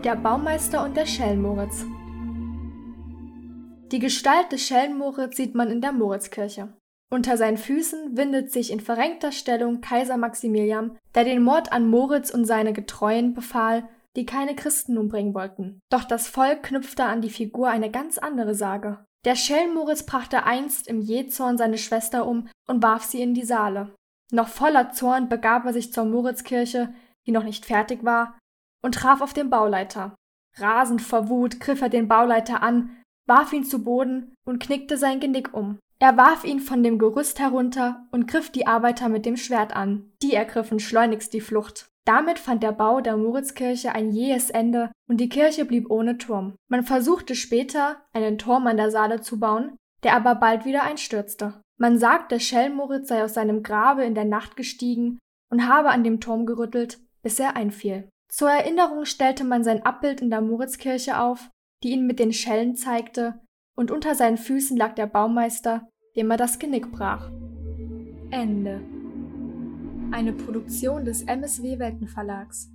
Der Baumeister und der Schellenmoritz. Die Gestalt des Schellenmoritz sieht man in der Moritzkirche. Unter seinen Füßen windet sich in verrenkter Stellung Kaiser Maximilian, der den Mord an Moritz und seine Getreuen befahl, die keine Christen umbringen wollten. Doch das Volk knüpfte an die Figur eine ganz andere Sage. Der Schellenmoritz brachte einst im Jähzorn seine Schwester um und warf sie in die Saale. Noch voller Zorn begab er sich zur Moritzkirche, die noch nicht fertig war, und traf auf den Bauleiter. Rasend vor Wut griff er den Bauleiter an, warf ihn zu Boden und knickte sein Genick um. Er warf ihn von dem Gerüst herunter und griff die Arbeiter mit dem Schwert an. Die ergriffen schleunigst die Flucht. Damit fand der Bau der Moritzkirche ein jähes Ende und die Kirche blieb ohne Turm. Man versuchte später, einen Turm an der Saale zu bauen, der aber bald wieder einstürzte. Man sagt, der Schellenmoritz sei aus seinem Grabe in der Nacht gestiegen und habe an dem Turm gerüttelt, bis er einfiel. Zur Erinnerung stellte man sein Abbild in der Moritzkirche auf, die ihn mit den Schellen zeigte, und unter seinen Füßen lag der Baumeister, dem er das Genick brach. Ende. Eine Produktion des MSW Weltenverlags.